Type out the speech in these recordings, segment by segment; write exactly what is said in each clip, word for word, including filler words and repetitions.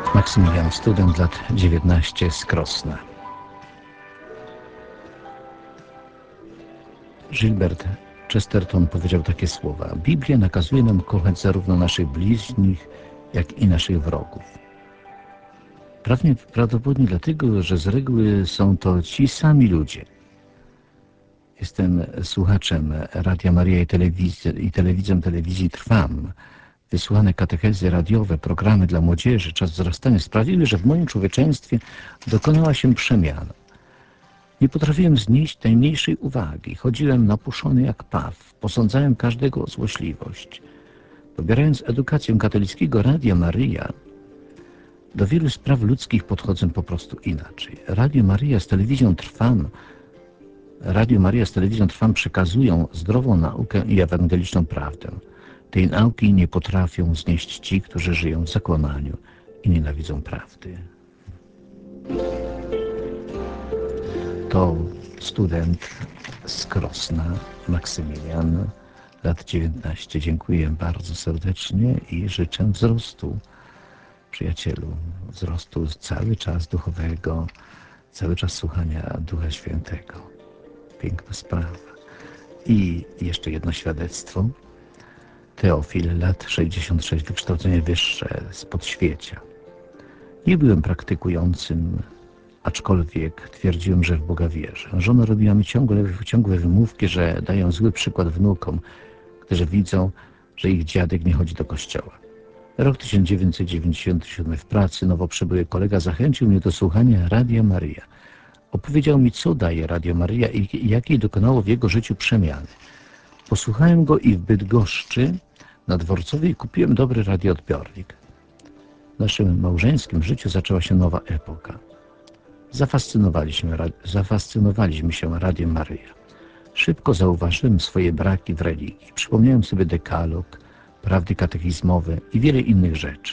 Maksymilian, student lat dziewiętnaście z Krosna. Gilbert Chesterton powiedział takie słowa: Biblia nakazuje nam kochać zarówno naszych bliźnich, jak i naszych wrogów. Prawnie, prawdopodobnie dlatego, że z reguły są to ci sami ludzie. Jestem słuchaczem Radia Maryja i, telewizji, i telewidzem telewizji Trwam. Wysłane katechezy radiowe, programy dla młodzieży, czas wzrastania sprawiły, że w moim człowieczeństwie dokonała się przemiana. Nie potrafiłem znieść najmniejszej uwagi. Chodziłem napuszony jak paw. Posądzałem każdego o złośliwość. Pobierając edukację katolickiego Radia Maryja, do wielu spraw ludzkich podchodzę po prostu inaczej. Radio Maryja z telewizją Trwam Radio Maryja z telewizją Trwam przekazują zdrową naukę i ewangeliczną prawdę. Tej nauki nie potrafią znieść ci, którzy żyją w zakłamaniu i nienawidzą prawdy. To student z Krosna, Maksymilian, lat dziewiętnaście. Dziękuję bardzo serdecznie i życzę wzrostu, przyjacielu, wzrostu cały czas duchowego, cały czas słuchania Ducha Świętego. Piękna sprawa. I jeszcze jedno świadectwo. Teofil, lat sześćdziesiąt sześć, wykształcenie wyższe z Podświecia. Nie byłem praktykującym, aczkolwiek twierdziłem, że w Boga wierzę. Żona robiła mi ciągle, ciągłe wymówki, że dają zły przykład wnukom, którzy widzą, że ich dziadek nie chodzi do kościoła. Rok tysiąc dziewięćset dziewięćdziesiąty siódmy w pracy nowo przybyły kolega zachęcił mnie do słuchania Radia Maryja. Opowiedział mi, co daje Radio Maryja i jakiej dokonało w jego życiu przemiany. Posłuchałem go i w Bydgoszczy na Dworcowej kupiłem dobry radioodbiornik. W naszym małżeńskim życiu zaczęła się nowa epoka. Zafascynowaliśmy, zafascynowaliśmy się Radiem Maryja. Szybko zauważyłem swoje braki w religii. Przypomniałem sobie dekalog, prawdy katechizmowe i wiele innych rzeczy.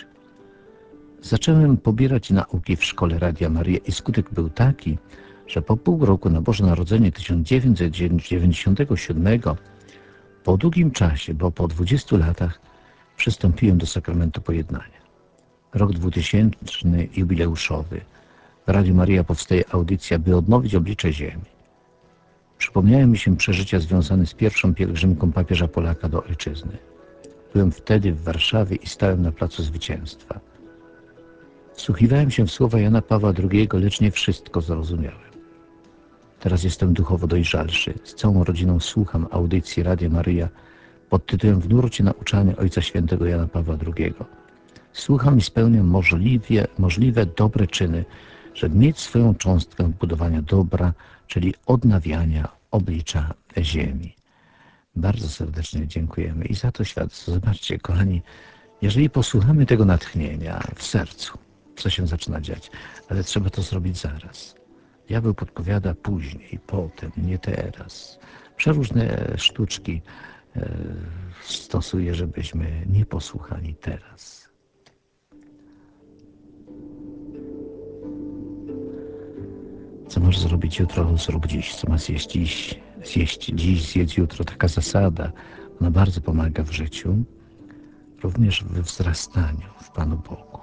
Zacząłem pobierać nauki w szkole Radia Maryja i skutek był taki, że po pół roku na Boże Narodzenie tysiąc dziewięćset dziewięćdziesiątego siódmego, po długim czasie, bo po dwudziestu latach, przystąpiłem do sakramentu pojednania. Rok dwutysięczny jubileuszowy. W Radiu Maryja powstaje audycja, by odnowić oblicze ziemi. Przypomniały mi się przeżycia związane z pierwszą pielgrzymką papieża Polaka do ojczyzny. Byłem wtedy w Warszawie i stałem na Placu Zwycięstwa. Wsłuchiwałem się w słowa Jana Pawła drugiego, lecz nie wszystko zrozumiałem. Teraz jestem duchowo dojrzalszy. Z całą rodziną słucham audycji Radia Maryja pod tytułem W nurcie nauczania Ojca Świętego Jana Pawła drugiego. Słucham i spełniam możliwie, możliwe dobre czyny, żeby mieć swoją cząstkę budowania dobra, czyli odnawiania oblicza ziemi. Bardzo serdecznie dziękujemy i za to świadectwo. Zobaczcie, kochani, jeżeli posłuchamy tego natchnienia w sercu, co się zaczyna dziać, ale trzeba to zrobić zaraz. Diabeł podpowiada później, potem, nie teraz. Przeróżne sztuczki e, stosuje, żebyśmy nie posłuchali teraz. Co masz zrobić jutro, zrób dziś. Co masz zjeść dziś, zjeść dziś, zjedz jutro. Taka zasada, ona bardzo pomaga w życiu, również we wzrastaniu w Panu Bogu.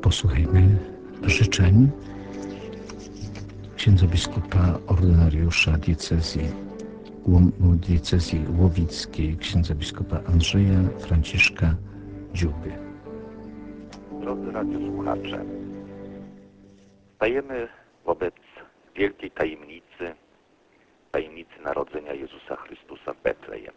posłuchajmy życzeń księdza biskupa ordynariusza diecezji, diecezji łowickiej, księdza biskupa Andrzeja Franciszka Dziuby. Drodzy radiosłuchacze, stajemy wobec wielkiej tajemnicy, tajemnicy narodzenia Jezusa Chrystusa w Betlejem.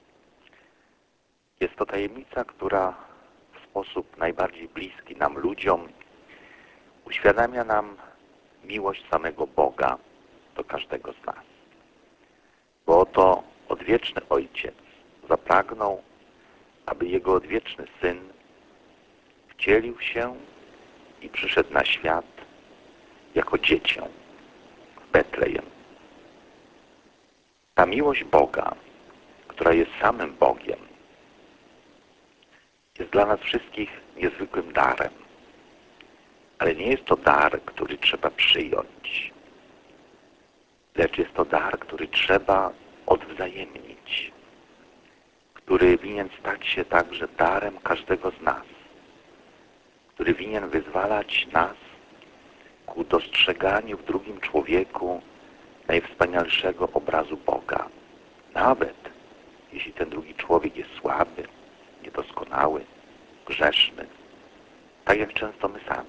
Jest to tajemnica, która w sposób najbardziej bliski nam ludziom uświadamia nam miłość samego Boga do każdego z nas. Bo oto odwieczny Ojciec zapragnął, aby Jego odwieczny Syn wcielił się i przyszedł na świat jako dziecię w Betlejem. Ta miłość Boga, która jest samym Bogiem, jest dla nas wszystkich niezwykłym darem. Ale nie jest to dar, który trzeba przyjąć, lecz jest to dar, który trzeba odwzajemnić, który winien stać się także darem każdego z nas, który winien wyzwalać nas ku dostrzeganiu w drugim człowieku najwspanialszego obrazu Boga. Nawet jeśli ten drugi człowiek jest słaby, niedoskonały, grzeszny, tak jak często my sami.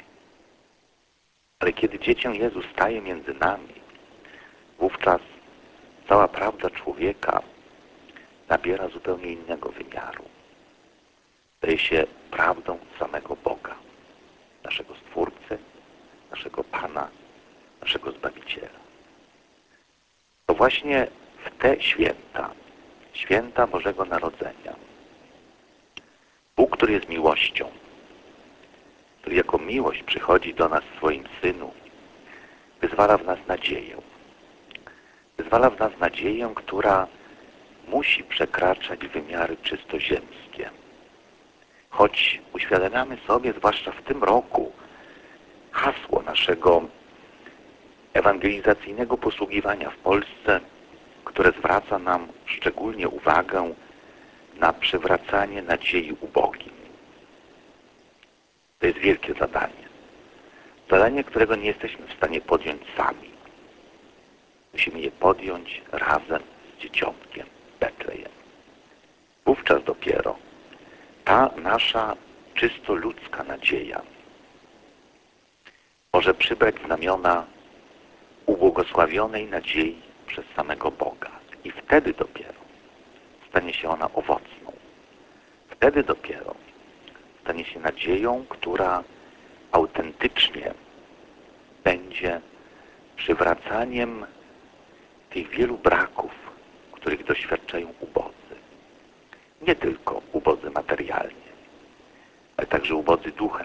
Ale kiedy dziecię Jezus staje między nami, wówczas cała prawda człowieka nabiera zupełnie innego wymiaru. Staje się prawdą samego Boga, naszego Stwórcy, naszego Pana, naszego Zbawiciela. To właśnie w te święta, święta Bożego Narodzenia, Bóg, który jest miłością, który jako miłość przychodzi do nas w swoim Synu, wyzwala w nas nadzieję. Wyzwala w nas nadzieję, która musi przekraczać wymiary czysto ziemskie. Choć uświadamiamy sobie, zwłaszcza w tym roku, hasło naszego ewangelizacyjnego posługiwania w Polsce, które zwraca nam szczególnie uwagę na przywracanie nadziei ubogim. To jest wielkie zadanie. Zadanie, którego nie jesteśmy w stanie podjąć sami. Musimy je podjąć razem z dzieciątkiem Betlejem. Wówczas dopiero ta nasza czysto ludzka nadzieja może przybrać znamiona ubłogosławionej nadziei przez samego Boga. I wtedy dopiero stanie się ona owocną. Wtedy dopiero stanie się nadzieją, która autentycznie będzie przywracaniem tych wielu braków, których doświadczają ubodzy. Nie tylko ubodzy materialnie, ale także ubodzy duchem.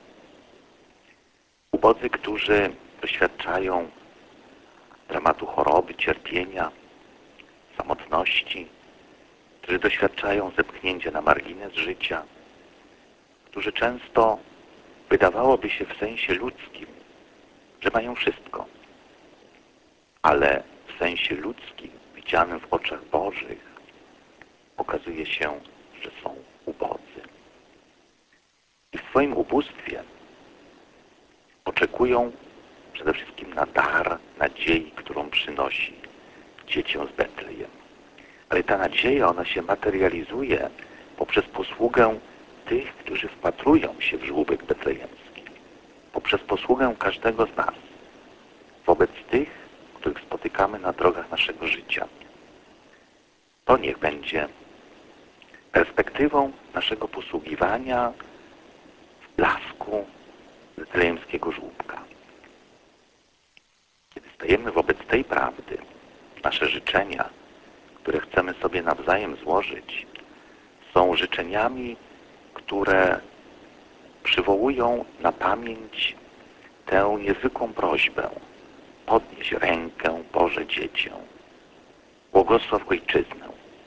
Ubodzy, którzy doświadczają dramatu choroby, cierpienia, samotności, którzy doświadczają zepchnięcia na margines życia, którzy często wydawałoby się w sensie ludzkim, że mają wszystko, ale w sensie ludzkim, widzianym w oczach Bożych, okazuje się, że są ubodzy. I w swoim ubóstwie oczekują przede wszystkim na dar nadziei, którą przynosi dziecię z Betlejem. Ale ta nadzieja, ona się materializuje poprzez posługę tych, którzy wpatrują się w żłóbek betlejemski. Poprzez posługę każdego z nas wobec tych, których spotykamy na drogach naszego życia. To niech będzie perspektywą naszego posługiwania w blasku betlejemskiego żłóbka. Kiedy stajemy wobec tej prawdy, nasze życzenia, które chcemy sobie nawzajem złożyć, są życzeniami, które przywołują na pamięć tę niezwykłą prośbę: podnieś rękę, Boże Dziecię, błogosław Ojczyznę.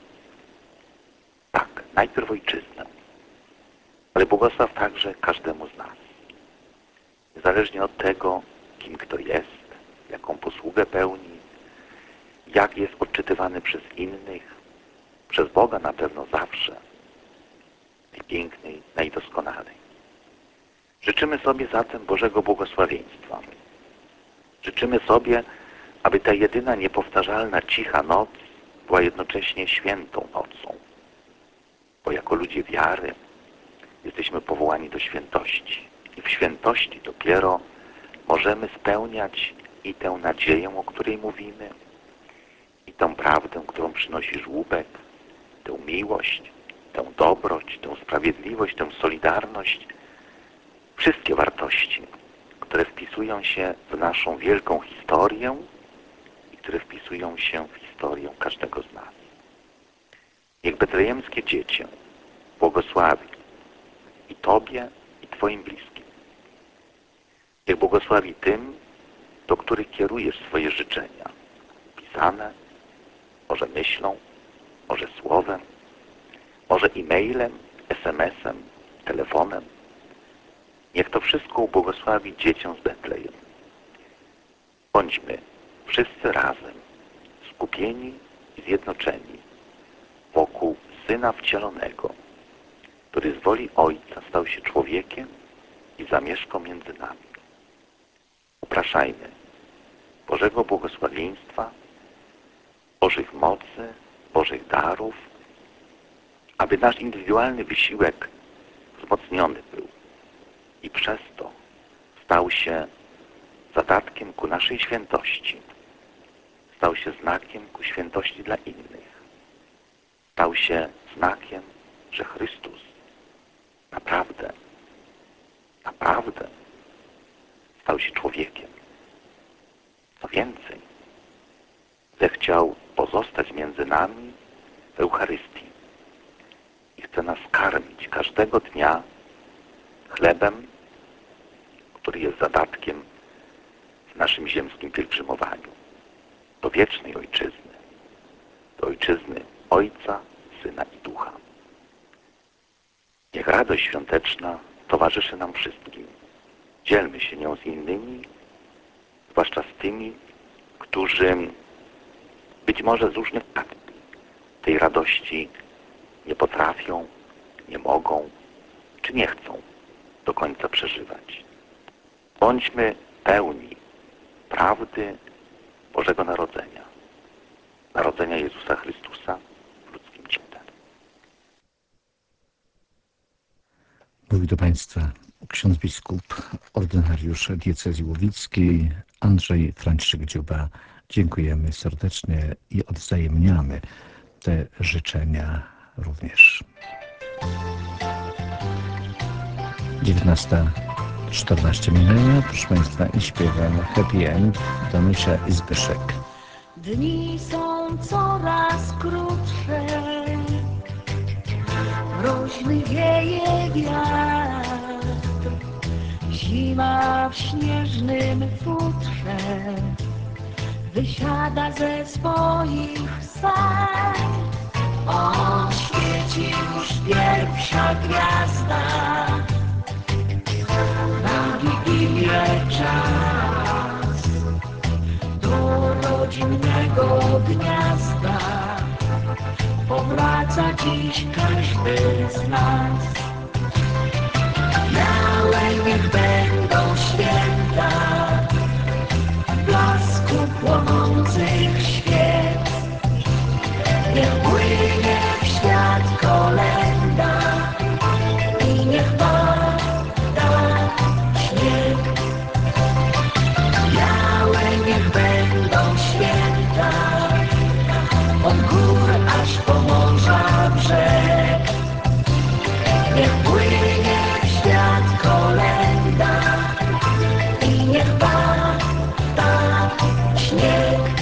Tak, najpierw Ojczyznę, ale błogosław także każdemu z nas. Niezależnie od tego, kim kto jest, jaką posługę pełni, jak jest odczytywany przez innych, przez Boga na pewno zawsze najpiękniej, najdoskonalej. Życzymy sobie zatem Bożego błogosławieństwa. Życzymy sobie, aby ta jedyna niepowtarzalna cicha noc była jednocześnie świętą nocą. Bo jako ludzie wiary jesteśmy powołani do świętości. I w świętości dopiero możemy spełniać i tę nadzieję, o której mówimy, i tę prawdę, którą przynosi żłóbek, tę miłość, tę dobroć, tę sprawiedliwość, tę solidarność, wszystkie wartości, które wpisują się w naszą wielką historię i które wpisują się w historię każdego z nas. Niech betlejemskie dziecię błogosławi i Tobie, i Twoim bliskim. Niech błogosławi tym, do których kierujesz swoje życzenia, pisane, może myślą, może słowem, może e-mailem, es em esem, telefonem. Niech to wszystko ubłogosławi dziecię z Betlejem. Bądźmy wszyscy razem, skupieni i zjednoczeni wokół Syna Wcielonego, który z woli Ojca stał się człowiekiem i zamieszkał między nami. Upraszajmy Bożego błogosławieństwa, Bożych mocy, Bożych darów, aby nasz indywidualny wysiłek wzmocniony był i przez to stał się zadatkiem ku naszej świętości, stał się znakiem ku świętości dla innych, stał się znakiem, że Chrystus naprawdę, naprawdę stał się człowiekiem. Co więcej, zechciał pozostać między nami w Eucharystii i chce nas karmić każdego dnia chlebem, który jest zadatkiem w naszym ziemskim pielgrzymowaniu do wiecznej Ojczyzny, do Ojczyzny Ojca, Syna i Ducha. Niech radość świąteczna towarzyszy nam wszystkim. Dzielmy się nią z innymi, zwłaszcza z tymi, którzy być może z różnych powodów tej radości nie potrafią, nie mogą, czy nie chcą do końca przeżywać. Bądźmy pełni prawdy Bożego Narodzenia, Narodzenia Jezusa Chrystusa w ludzkim ciele. Mówi do Państwa ksiądz biskup, ordynariusz diecezji łowickiej Andrzej Frańszczyk-Dziuba. Dziękujemy serdecznie i odwzajemniamy te życzenia również. dziewiętnasta czternaście minęła, proszę Państwa, i śpiewam Happy End Danusia i Zbyszek. Dni są coraz krótsze, mroźny wieje wiatr, zima w śnieżnym futrze wysiada ze swoich stajń. On świeci już pierwsza gwiazda, na Wigilię czas do rodzinnego gniazda powraca dziś każdy z nas. Białe niech będą święta blasku płonących świec, niech płynie w świat kolenda i niech pada śnieg. Białe niech będą święta od gór aż po morza brzeg, niech płynie w świat kolenda i niech pada śnieg.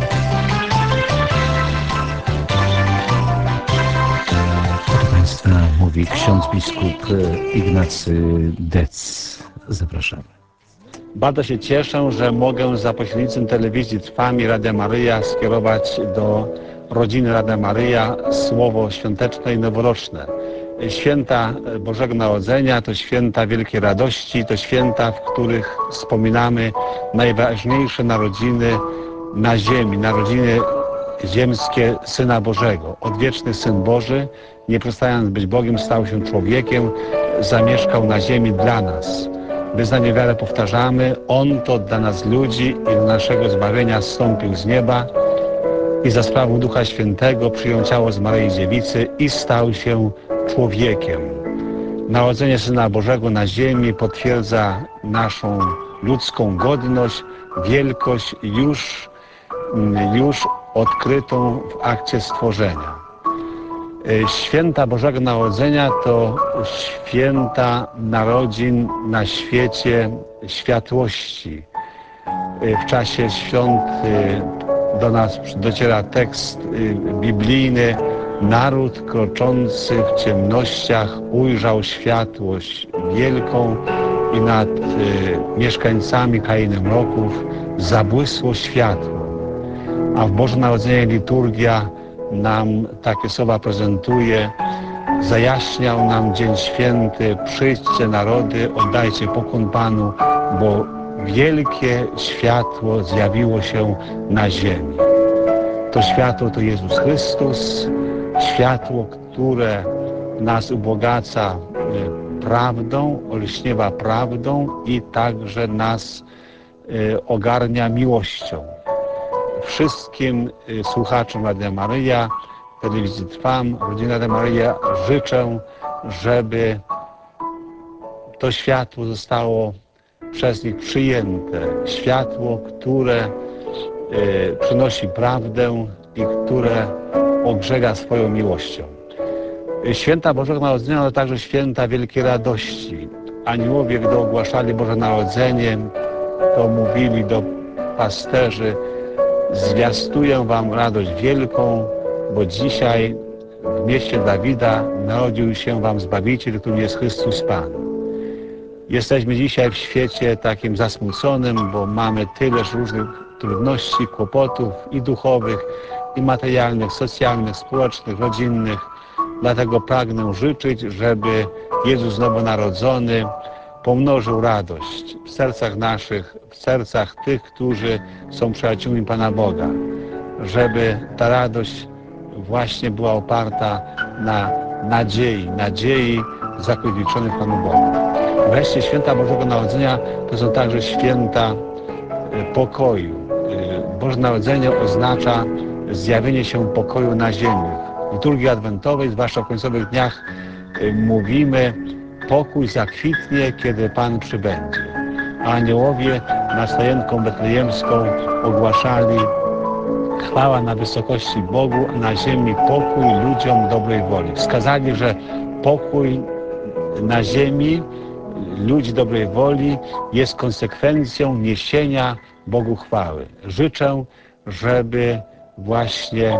Proszę Państwa, mówi ksiądz biskup Ignacy Dec. Zapraszamy. Bardzo się cieszę, że mogę za pośrednictwem telewizji Trwam i Radia Maryja skierować do rodziny Radia Maryja słowo świąteczne i noworoczne. Święta Bożego Narodzenia to święta wielkiej radości, to święta, w których wspominamy najważniejsze narodziny na ziemi, narodziny ziemskie Syna Bożego. Odwieczny Syn Boży, nie przestając być Bogiem, stał się człowiekiem, zamieszkał na ziemi dla nas. Wyznanie wiary powtarzamy, On to dla nas ludzi i do naszego zbawienia zstąpił z nieba i za sprawą Ducha Świętego przyjął ciało z Maryi Dziewicy i stał się człowiekiem. Narodzenie Syna Bożego na ziemi potwierdza naszą ludzką godność, wielkość już, już odkrytą w akcie stworzenia. Święta Bożego Narodzenia to święta narodzin na świecie światłości. W czasie świąt do nas dociera tekst biblijny: naród kroczący w ciemnościach ujrzał światłość wielką i nad mieszkańcami krainy mroków zabłysło światło. A w Boże Narodzenie liturgia nam takie słowa prezentuje: zajaśniał nam dzień święty, przyjdźcie narody, oddajcie pokłon Panu, bo wielkie światło zjawiło się na ziemi. To światło to Jezus Chrystus, światło, które nas ubogaca prawdą, olśniewa prawdą i także nas ogarnia miłością. Wszystkim słuchaczom Radia Maryja, telewizji Trwam, rodziny Radia Maryja życzę, żeby to światło zostało przez nich przyjęte. Światło, które y, przynosi prawdę i które ogrzega swoją miłością. Święta Bożego Narodzenia to także święta wielkiej radości. Aniołowie, gdy ogłaszali Boże Narodzenie, to mówili do pasterzy: zwiastuję wam radość wielką, bo dzisiaj w mieście Dawida narodził się wam Zbawiciel, którym jest Chrystus Pan. Jesteśmy dzisiaj w świecie takim zasmuconym, bo mamy tyleż różnych trudności, kłopotów i duchowych, i materialnych, socjalnych, społecznych, rodzinnych. Dlatego pragnę życzyć, żeby Jezus Nowonarodzony pomnożył radość w sercach naszych, w sercach tych, którzy są przyjaciółmi Pana Boga. Żeby ta radość właśnie była oparta na nadziei, nadziei zakotwiczonych Panu Bogu. Wreszcie święta Bożego Narodzenia to są także święta pokoju. Boże Narodzenie oznacza zjawienie się pokoju na ziemi. W liturgii adwentowej, zwłaszcza w końcowych dniach, mówimy: pokój zakwitnie, kiedy Pan przybędzie. A aniołowie nad stajenką betlejemską ogłaszali: chwała na wysokości Bogu, a na ziemi pokój ludziom dobrej woli. Wskazali, że pokój na ziemi ludzi dobrej woli jest konsekwencją niesienia Bogu chwały. Życzę, żeby właśnie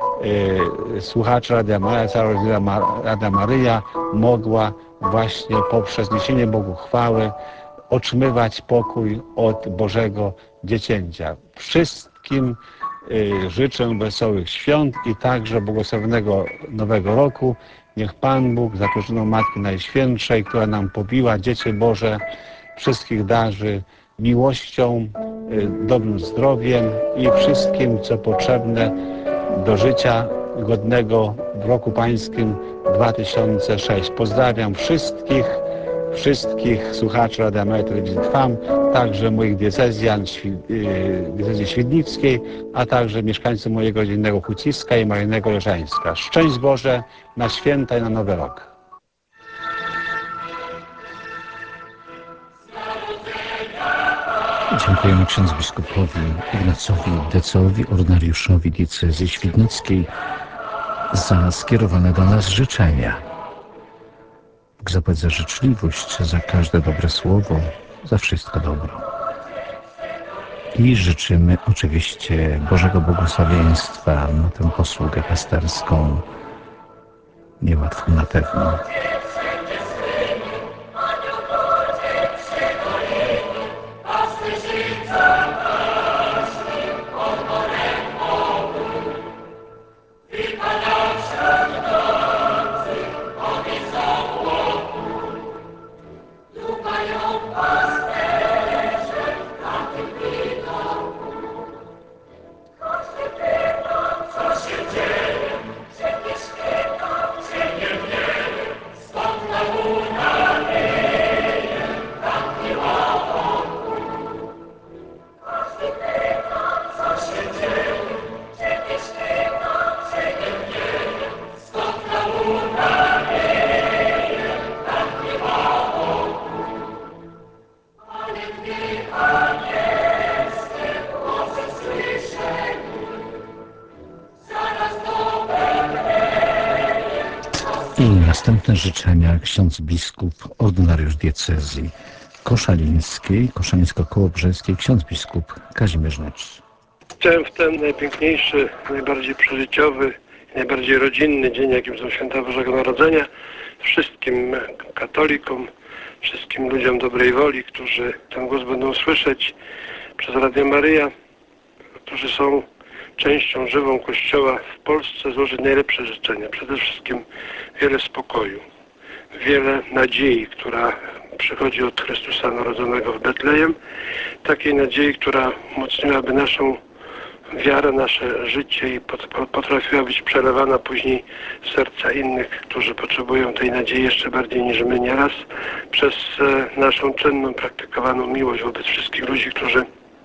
y, słuchacze Radia Maryja, cała rodzina Radia Maryja mogła właśnie poprzez niesienie Bogu chwały otrzymywać pokój od Bożego Dziecięcia. Wszystkim y, życzę wesołych świąt i także błogosławionego Nowego Roku. Niech Pan Bóg, zaproszoną Matki Najświętszej, która nam pobiła Dziecię Boże, wszystkich darzy miłością, dobrym zdrowiem i wszystkim, co potrzebne do życia godnego w roku pańskim dwa tysiące szóstym. Pozdrawiam wszystkich, wszystkich słuchaczy Radia Maryja Telewizji Trwam, także moich diecezjan, diecezji świdnickiej, a także mieszkańców mojego rodzinnego Huciska i Maryjnego Leżańska. Szczęść Boże na święta i na Nowy Rok. Dziękujemy księdzu biskupowi Ignacowi Decowi, ordynariuszowi diecezji świdnickiej, za skierowane do nas życzenia. Bóg zapłać za życzliwość, za każde dobre słowo, za wszystko dobro. I życzymy oczywiście Bożego błogosławieństwa na tę posługę pasterską, niełatwą na pewno. Stąd na I następne życzenia ksiądz biskup, ordynariusz diecezji koszalińskiej, koszalińsko-kołobrzeskiej, ksiądz biskup Kazimierz Nycz. Chciałem w ten najpiękniejszy, najbardziej przeżyciowy, najbardziej rodzinny dzień, jakim są święta Bożego Narodzenia, wszystkim katolikom, wszystkim ludziom dobrej woli, którzy ten głos będą słyszeć przez Radio Maryja, którzy są częścią żywą Kościoła w Polsce, złożyć najlepsze życzenia. Przede wszystkim wiele spokoju, wiele nadziei, która przychodzi od Chrystusa narodzonego w Betlejem. Takiej nadziei, która umocniłaby naszą wiarę, nasze życie i potrafiła być przelewana później w serca innych, którzy potrzebują tej nadziei jeszcze bardziej niż my nieraz, przez naszą czynną, praktykowaną miłość wobec wszystkich ludzi, którzy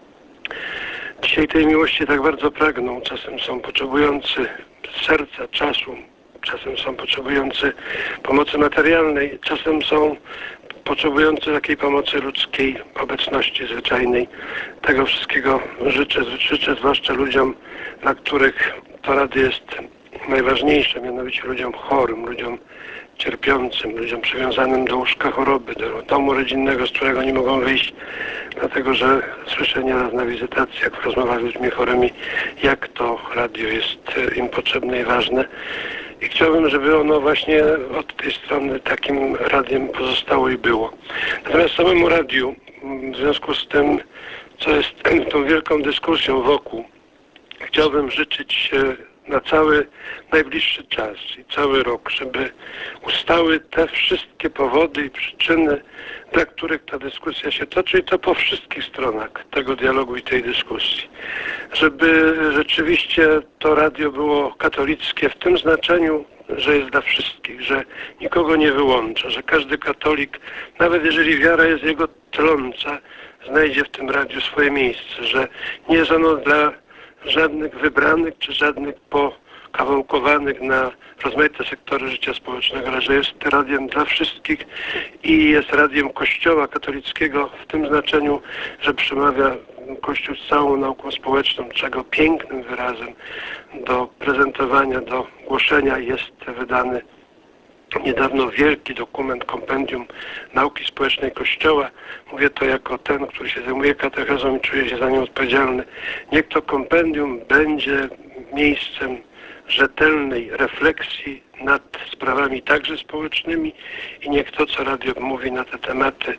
dzisiaj tej miłości tak bardzo pragną. Czasem są potrzebujący serca, czasu, czasem są potrzebujący pomocy materialnej, czasem są potrzebujący takiej pomocy ludzkiej, obecności zwyczajnej. Tego wszystkiego życzę, życzę zwłaszcza ludziom, dla których to radio jest najważniejsze, mianowicie ludziom chorym, ludziom cierpiącym, ludziom przywiązanym do łóżka choroby, do domu rodzinnego, z którego nie mogą wyjść, dlatego że słyszę nieraz na wizytacjach, w rozmowach z ludźmi chorymi, jak to radio jest im potrzebne i ważne. I chciałbym, żeby ono właśnie od tej strony takim radiem pozostało i było. Natomiast samemu radiu, w związku z tym, co jest tą wielką dyskusją wokół, chciałbym życzyć na cały najbliższy czas i cały rok, żeby ustały te wszystkie powody i przyczyny, dla których ta dyskusja się toczy, i to po wszystkich stronach tego dialogu i tej dyskusji. Żeby rzeczywiście to radio było katolickie w tym znaczeniu, że jest dla wszystkich, że nikogo nie wyłącza, że każdy katolik, nawet jeżeli wiara jest jego tląca, znajdzie w tym radiu swoje miejsce, że nie jest ono dla żadnych wybranych czy żadnych pokawałkowanych na rozmaite sektory życia społecznego, ale że jest radiem dla wszystkich i jest radiem Kościoła katolickiego w tym znaczeniu, że przemawia Kościół z całą nauką społeczną, czego pięknym wyrazem do prezentowania, do głoszenia jest wydany niedawno wielki dokument, kompendium nauki społecznej Kościoła. Mówię to jako ten, który się zajmuje katechezą i czuje się za nią odpowiedzialny. Niech to kompendium będzie miejscem rzetelnej refleksji nad sprawami także społecznymi i niech to, co radio mówi na te tematy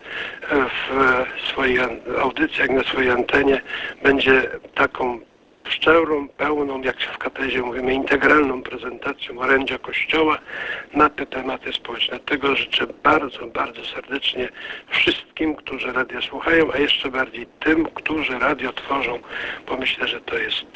w swoich audycjach, na swojej antenie, będzie taką szczerą, pełną, jak w katezie mówimy, integralną prezentacją orędzia Kościoła na te tematy społeczne. Tego życzę bardzo, bardzo serdecznie wszystkim, którzy radia słuchają, a jeszcze bardziej tym, którzy radio tworzą, bo myślę, że to jest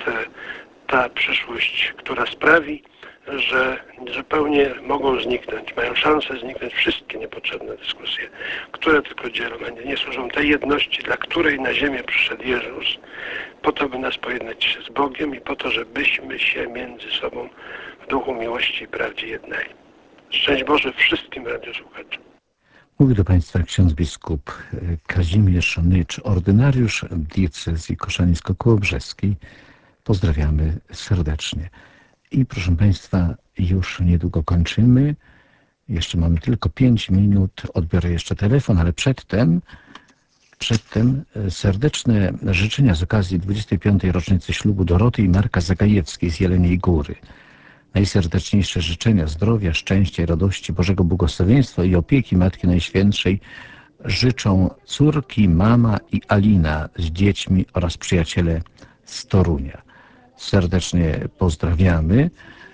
ta przyszłość, która sprawi, że zupełnie mogą zniknąć, mają szansę zniknąć wszystkie niepotrzebne dyskusje, które tylko dzielą, a nie służą tej jedności, dla której na ziemię przyszedł Jezus, po to, by nas pojednać się z Bogiem i po to, żebyśmy się między sobą w duchu miłości i prawdzie jednali. Szczęść Boże wszystkim radiosłuchaczom. Mówi do Państwa ksiądz biskup Kazimierz Nycz, ordynariusz diecezji koszalińsko-kołobrzeskiej. Pozdrawiamy serdecznie. I proszę Państwa, już niedługo kończymy. Jeszcze mamy tylko pięć minut. Odbiorę jeszcze telefon, ale przedtem, przedtem serdeczne życzenia z okazji dwudziestej piątej rocznicy ślubu Doroty i Marka Zagajewskiej z Jeleniej Góry. Najserdeczniejsze życzenia zdrowia, szczęścia i radości, Bożego błogosławieństwa i opieki Matki Najświętszej życzą córki, mama i Alina z dziećmi oraz przyjaciele z Torunia. Serdecznie pozdrawiamy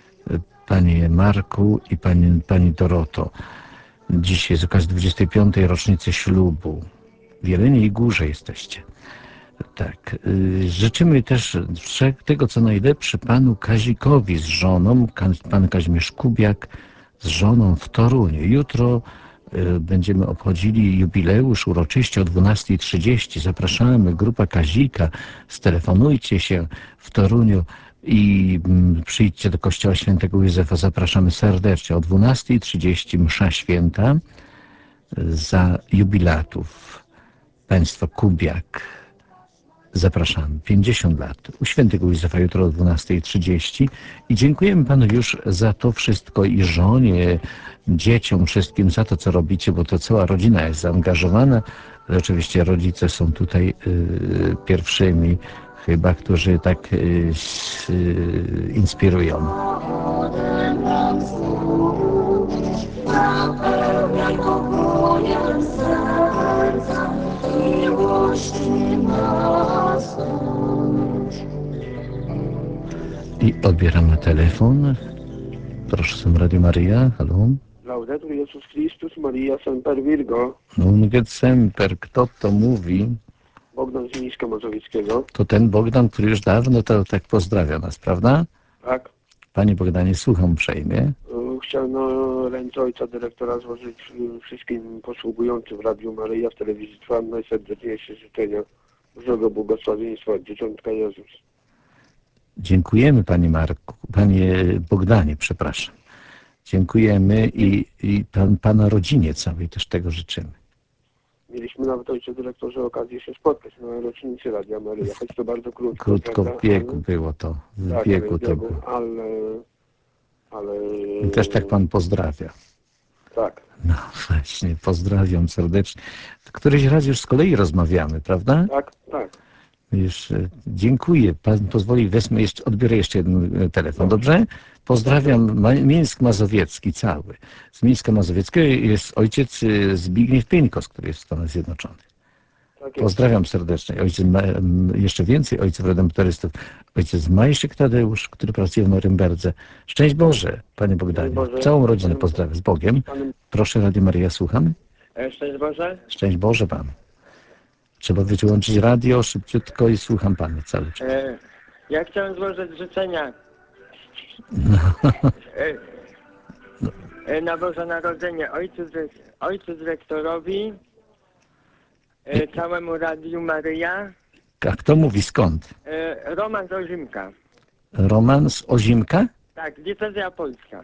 Panie Marku i Pani, Pani Doroto. Dzisiaj z okazji dwudziestej piątej rocznicy ślubu. W Jeleniej Górze jesteście. Tak. Życzymy też tego, co najlepsze Panu Kazikowi z żoną, Pan Kazimierz Kubiak z żoną w Toruniu. Jutro będziemy obchodzili jubileusz uroczyście o dwunastej trzydzieści. Zapraszamy, grupa Kazika, stelefonujcie się w Toruniu i przyjdźcie do kościoła świętego Józefa. Zapraszamy serdecznie o dwunastej trzydzieści msza święta za jubilatów. Państwo Kubiak Zapraszamy. pięćdziesiąt lat. U świętego Józefa jutro o dwunasta trzydzieści. I dziękujemy panu już za to wszystko i żonie, dzieciom, wszystkim za to, co robicie, bo to cała rodzina jest zaangażowana. Ale oczywiście rodzice są tutaj y, pierwszymi chyba, którzy tak y, y, inspirują. Napełniaj pokojem serca, miłości nas. I odbieramy telefon. Proszę, są Radio Maryja. Halo. Laudetur Jezus Chrystus, Maria Semper Virgo. Nunget semper. Kto to mówi? Bogdan z Mińska Mazowieckiego. To ten Bogdan, który już dawno to tak pozdrawia nas, prawda? Tak. Panie Bogdanie, słucham uprzejmie. Y, Chciałem na ręce ojca dyrektora złożyć y, wszystkim posługującym w Radiu Maryja, w telewizji Trwam najserdeczniejsze życzenia Bożego błogosławieństwa od Dzieciątka Jezus. Dziękujemy Panie Marku, Panie Bogdanie, przepraszam. Dziękujemy i, i pan, Pana rodzinie całej też tego życzymy. Mieliśmy nawet, ojcze dyrektorze, okazję się spotkać na rocznicy Radia Maryja, choć to bardzo krótko. Krótko prawda? w biegu Ale- było to, w tak, biegu ale, to biegu, było. ale, ale... I też tak Pan pozdrawia. Tak. No właśnie, pozdrawiam serdecznie. Któryś raz już z kolei rozmawiamy, prawda? Tak, tak. Już, e, dziękuję. Pan pozwoli, wezmę jeszcze, odbiorę jeszcze jeden e, telefon, dobrze? Pozdrawiam Ma- Mińsk Mazowiecki cały. Z Mińska Mazowieckiego jest ojciec e, Zbigniew Pieńkos, który jest w Stanach Zjednoczonych. Tak jest. Pozdrawiam serdecznie. Ojciec, Ma- m, jeszcze więcej ojców redemptorystów. Ojciec Majszyk Tadeusz, który pracuje w Norymberdze. Szczęść Boże, Panie Bogdanie. Szczęść Boże. Całą rodzinę pozdrawiam. Z Bogiem. Panem... Proszę, Radio Maryja, słucham. E, Szczęść Boże. Szczęść Boże Panu. Trzeba wyłączyć radio szybciutko i słucham Pana cały czas. E, ja chciałem złożyć życzenia e, e, na Boże Narodzenie ojcu, dy- ojcu dyrektorowi, e, całemu Radiu Maryja, A kto mówi skąd? e, Roman z Ozimka. Roman z Ozimka? Tak, diecezja polska.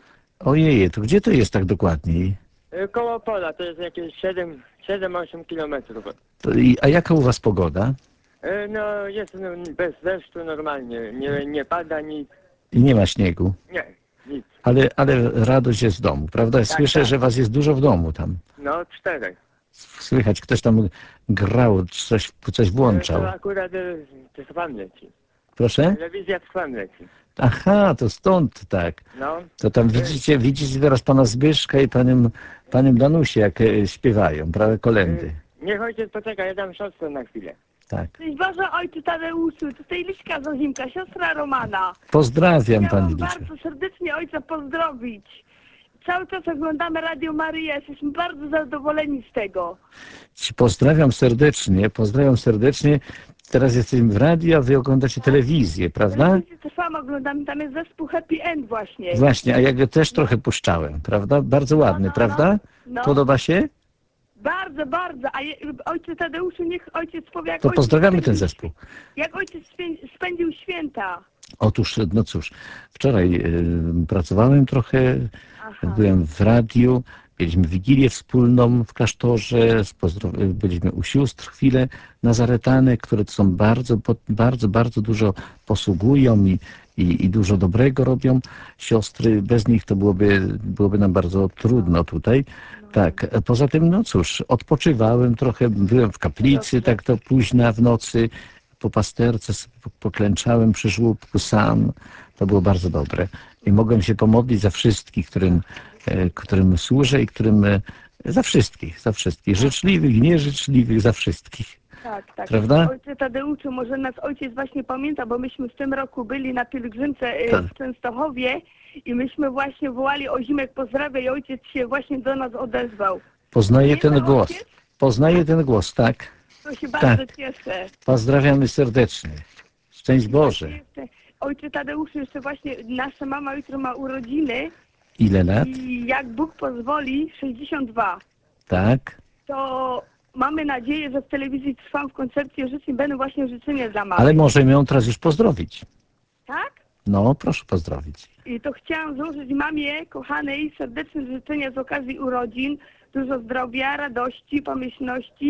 Ojej, to gdzie to jest tak dokładniej? E, koło pola, to jest jakieś siedem osiem kilometrów. To, i, a jaka u Was pogoda? E, no jest no, bez deszczu normalnie, nie, nie pada nic, I nie ma śniegu. nie, nic. Ale, ale radość jest w domu, prawda? Słyszę, tak. że Was jest dużo w domu tam. No czterech. Słychać, ktoś tam grał, coś, coś włączał. E, to akurat e, Trwam leci. Proszę? Telewizja Trwam leci. Aha, to stąd tak. No. To tam widzicie, widzicie teraz Pana Zbyszka i Panem, panem Danusie, jak e, śpiewają, prawda, kolendy. Niech ojciec poczeka, ja dam siostrę na chwilę. Tak. Cześć Boże, ojcu Tadeuszu, tutaj Liśka z Ozimka, siostra Romana. Pozdrawiam Pani Chciałam Liczę. bardzo serdecznie ojca pozdrowić. Cały czas oglądamy Radio Maryja, jesteśmy bardzo zadowoleni z tego. Ci pozdrawiam serdecznie, pozdrawiam serdecznie. Teraz jesteśmy w radiu, a Wy oglądacie telewizję, prawda? Telewizję Trwam oglądamy, tam jest zespół Happy End właśnie. Właśnie, a ja go też trochę puszczałem, prawda? Bardzo ładny, no, prawda? no. Podoba się? Bardzo, bardzo. A je, ojcze Tadeuszu, niech ojciec powie, jak To ojciec pozdrawiamy spędził- ten zespół. Jak ojciec spę- spędził święta. Otóż, no cóż, wczoraj y, pracowałem trochę, Aha. byłem w radiu, mieliśmy wigilię wspólną w klasztorze, pozdro- y, byliśmy u sióstr chwilę nazaretanek, które są bardzo, po- bardzo, bardzo dużo posługują i, i, i dużo dobrego robią. Siostry, bez nich to byłoby, byłoby nam bardzo trudno tutaj. Tak, poza tym, no cóż, odpoczywałem trochę, byłem w kaplicy, tak to późna w nocy, po pasterce sobie poklęczałem przy żłóbku sam. To było bardzo dobre. I mogłem się pomodlić za wszystkich, którym, e, którym służę i którym, e, za wszystkich, za wszystkich, życzliwych, nieżyczliwych, za wszystkich. Tak, tak. Prawda? Ojcze Tadeuszu, może nas ojciec właśnie pamięta, bo myśmy w tym roku byli na pielgrzymce e, Tak. w Częstochowie i myśmy właśnie wołali Ozimek pozdrawia i ojciec się właśnie do nas odezwał. Poznaję Pamięta ten głos. ojciec? Poznaję ten głos, tak. To się bardzo Tak. cieszę. Pozdrawiamy serdecznie. Szczęść Boże. Jeszcze, ojcze Tadeuszu, jeszcze właśnie nasza mama jutro ma urodziny Ile lat? i jak Bóg pozwoli, sześćdziesiąt dwa, Tak. to mamy nadzieję, że w telewizji Trwam w koncercie życzeń będą właśnie życzenia dla mamy. Ale możemy ją teraz już pozdrowić. Tak? No, proszę pozdrowić. I to chciałam złożyć mamie, kochanej, serdeczne życzenia z okazji urodzin, dużo zdrowia, radości, pomyślności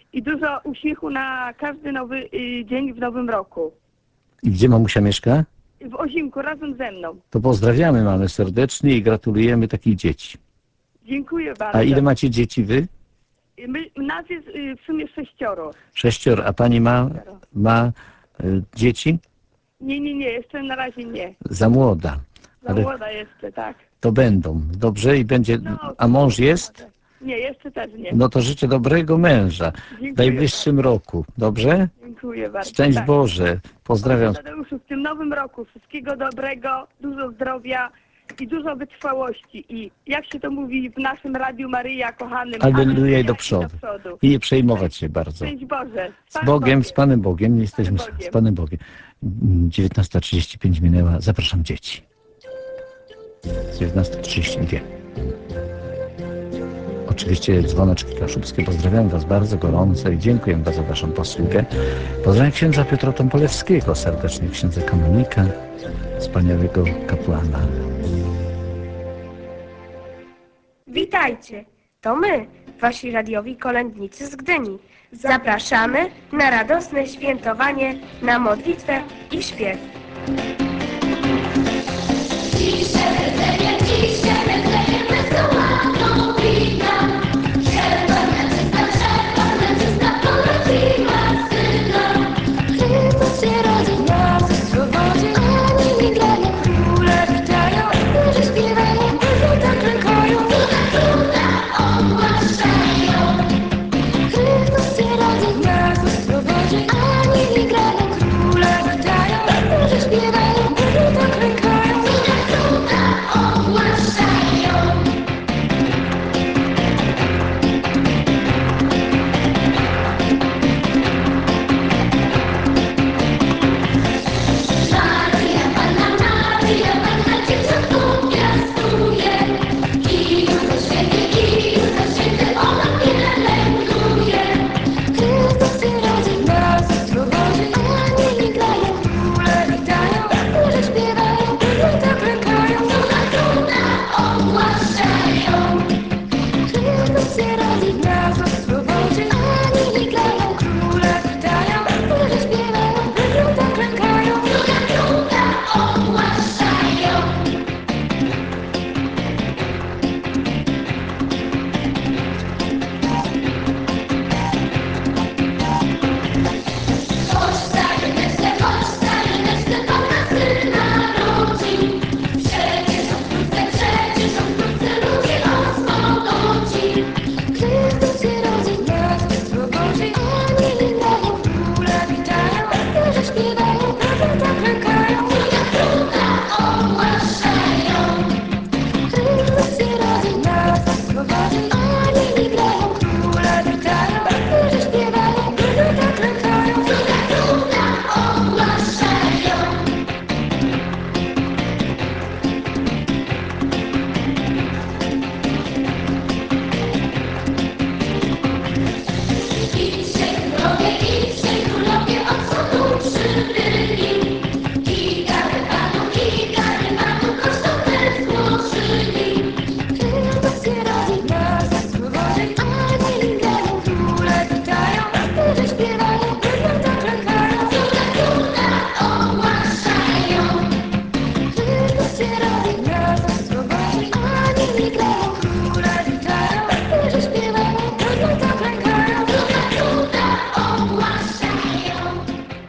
i dużo uśmiechu na każdy nowy y, dzień w nowym roku. I gdzie mamusia mieszka? W Ozimku razem ze mną. To pozdrawiamy mamy serdecznie i gratulujemy takich dzieci. Dziękuję bardzo. A ile macie dzieci wy? My, nas jest y, w sumie sześcioro. Sześcioro. A pani ma, ma y, dzieci? Nie, nie, nie, jeszcze na razie nie. Za młoda. Za Ale młoda jeszcze, tak. to będą. Dobrze? I będzie... No, A mąż jest? Nie, jeszcze też nie. No to życzę dobrego męża Dziękuję w najbliższym roku. Dobrze? Dziękuję bardzo. Szczęść tak. Boże. Pozdrawiam. Panie Tadeuszu, w tym nowym roku wszystkiego dobrego, dużo zdrowia i dużo wytrwałości. I jak się to mówi w naszym Radiu Maryja, kochanym, Alleluja i do i przodu. do przodu. I nie przejmować się bardzo. Szczęść Boże. Z Bogiem, z Panem Bogiem. Nie jesteśmy Panem Bogiem. z Panem Bogiem. dziewiętnasta trzydzieści pięć minęła. Zapraszam dzieci. dziewiętnasta trzydzieści dwa. Oczywiście dzwoneczki kaszubskie. Pozdrawiam Was bardzo gorąco i dziękuję bardzo za Waszą posługę. Pozdrawiam księdza Piotra Tompolewskiego serdecznie, księdza kanonika, wspaniałego kapłana. Witajcie, to my, wasi radiowi kolędnicy z Gdyni. Zapraszamy na radosne świętowanie, na modlitwę i śpiew. Ciszę, rdzenie, ciszę, rdzenie, wesołano wina. Czerwona czysta, czerwona czysta, poleciła syna. Chrystus się rodzi, nas w swobodzie, anieli grają, króle witają, ludzie śpiewają, żółta klękają, cuda, cuda ogłaszają. Chrystus się rodzi, nas w swobodzie, anieli grają, króle witają, ludzie śpiewają, żółta klękają, cuda, cuda ogłaszają. Maria, Panna Maria, Panna Dzieciątką piastuje. I Józef Święty, i Józef Święty, ona pielęgnuje. Chrystus się rodzi, nas w swobodzie, anieli grają, króle witają, ludzie śpiewają, żółta klękają, cuda, cuda ogłaszają. Chrystus się rodzi, nas w swobodzie, anieli grają, króle witają, ludzie śpiewają, żółta klękają, cuda, cuda ogłaszają. Chodź stajeneczce, chodź stajeneczce, Pan nas syna rodzi. Przecież on wkrótce, przecież on wkrótce ludzi oswoboci. Chrystus się rodzi, nas w swobodzie, anieli grają, króle witają, ludzie śpiewają, żółta klękają, cuda, cuda ogłaszają. Chrystus się rodzi, nas w swobodzie, anieli grają, króle witają, ludzie śpiewają, żółta klękają, cuda, cuda ogłaszają. Idźcie królowie, idźcie królowie, od wschodu przybyli. I dary Panu, i dary Panu kosztą też złożyli. Chrystus się rodzi, nas w swobodzie, anieli grają, króle witają, ludzie śpiewają, żółta klękają, cuda, cuda ogłaszają. Chrystus się rodzi, nas w swobodzie, anieli grają, króle witają, ludzie śpiewają, żółta klękają, cuda, cuda ogłaszają.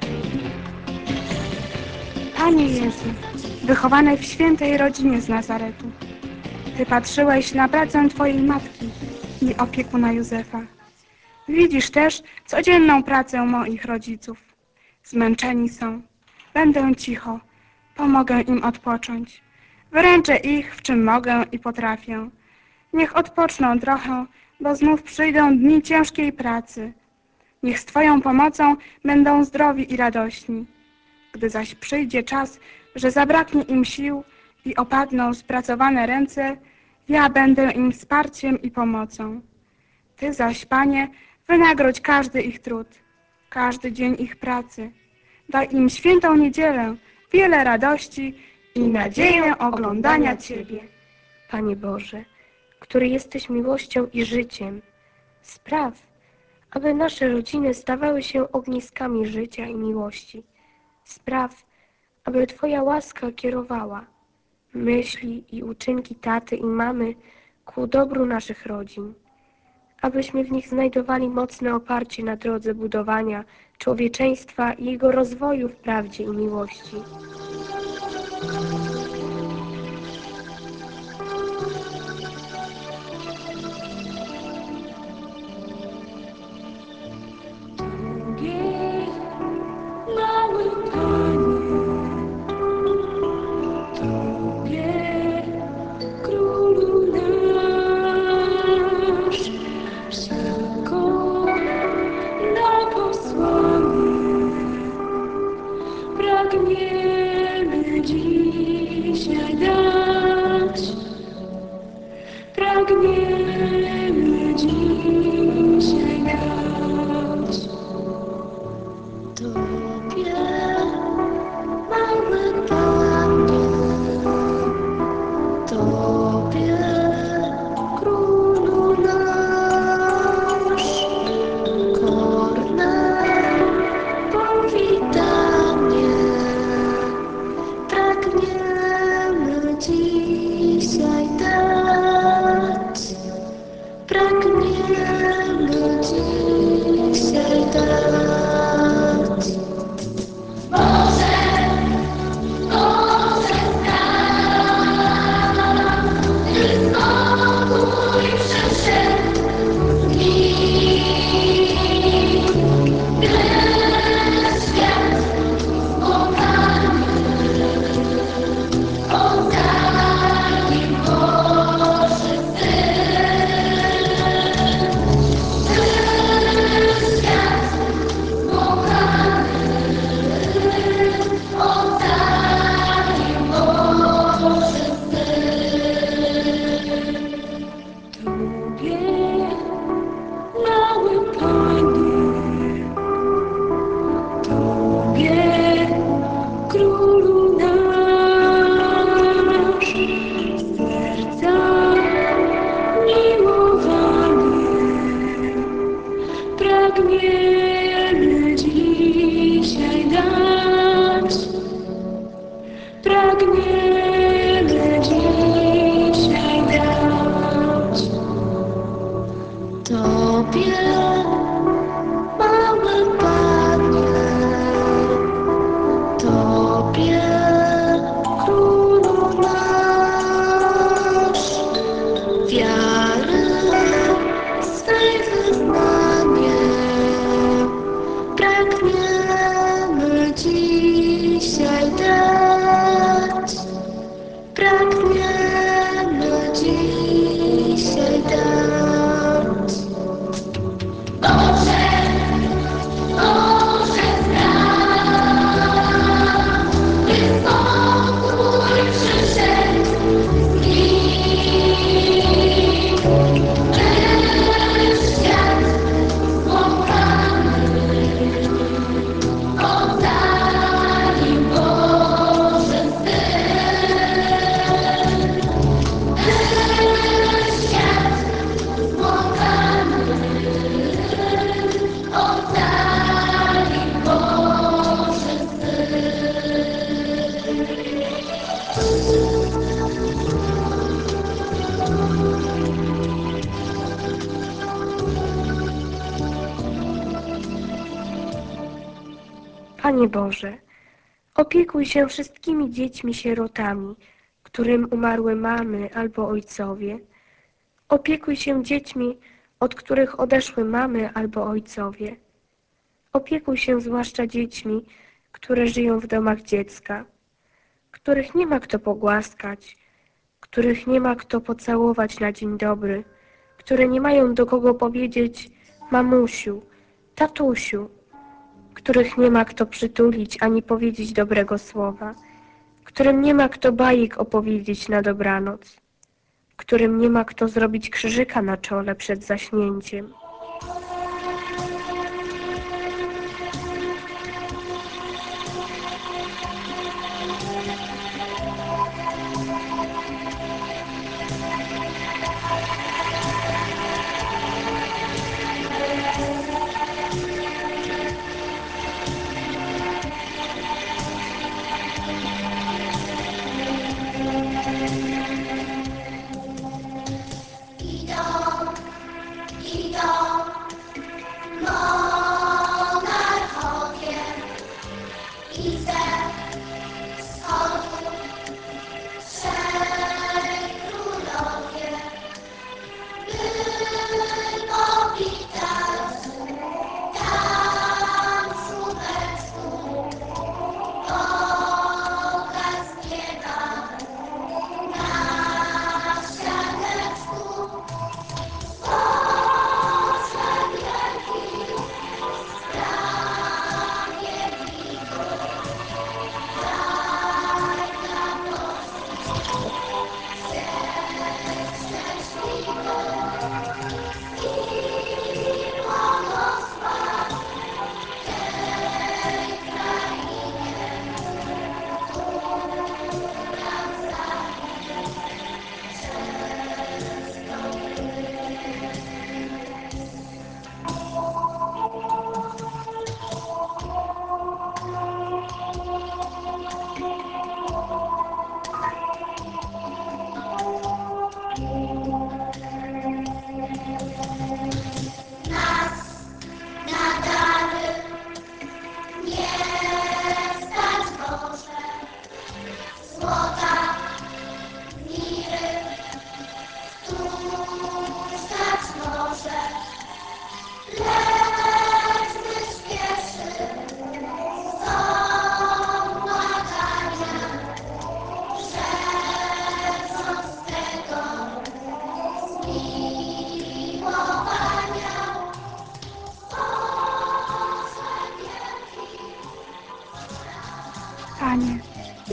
Panie Jezu, wychowany w świętej rodzinie z Nazaretu, Ty patrzyłeś na pracę Twojej matki i opiekuna Józefa. Widzisz też codzienną pracę moich rodziców. Zmęczeni są. Będę cicho. Pomogę im odpocząć. Wyręczę ich, w czym mogę i potrafię. Niech odpoczną trochę, bo znów przyjdą dni ciężkiej pracy. Niech z Twoją pomocą będą zdrowi i radośni. Gdy zaś przyjdzie czas, że zabraknie im sił i opadną spracowane ręce, ja będę im wsparciem i pomocą. Ty zaś, Panie, wynagrodź każdy ich trud, każdy dzień ich pracy. Daj im świętą niedzielę, wiele radości i nadzieję oglądania Ciebie. Panie Boże, który jesteś miłością i życiem, spraw, aby nasze rodziny stawały się ogniskami życia i miłości. Spraw, aby Twoja łaska kierowała myśli i uczynki taty i mamy ku dobru naszych rodzin, abyśmy w nich znajdowali mocne oparcie na drodze budowania człowieczeństwa i jego rozwoju w prawdzie i miłości. Pragniemy dzisiaj dać, pragniemy dzisiaj dać Tobie, mały Panie, Tobie, Królu nasz, korne powitanie. Pragniemy dzisiaj dać, pragniemy dzisiaj dać. Boże, Boże nam, Ty spokój przyszedł i gdy świat zbłąkany oddali Boży Syn. Gdy świat zbłąkany oddali Boży Syn. Tobie, mały Panie, Tobie, Królu nasz, serca miłowany, pragniemy dzisiaj dać, pragniemy dzisiaj dać Tobie, mały Panie, Tobie, Królu nasz, wiary swej wyznanie, pragniemy dzisiaj dać, pragniemy dzisiaj dać. Boże, Boże nam, Ty spokój przyszedł i gdy świat zbłąkany oddali Boży Syn. Gdy świat zbłąkany oddali Boży Panie Boże, opiekuj się wszystkimi dziećmi-sierotami, którym umarły mamy albo ojcowie. Opiekuj się dziećmi, od których odeszły mamy albo ojcowie. Opiekuj się zwłaszcza dziećmi, które żyją w domach dziecka, których nie ma kto pogłaskać, których nie ma kto pocałować na dzień dobry, które nie mają do kogo powiedzieć mamusiu, tatusiu, których nie ma kto przytulić ani powiedzieć dobrego słowa, którym nie ma kto bajek opowiedzieć na dobranoc, którym nie ma kto zrobić krzyżyka na czole przed zaśnięciem.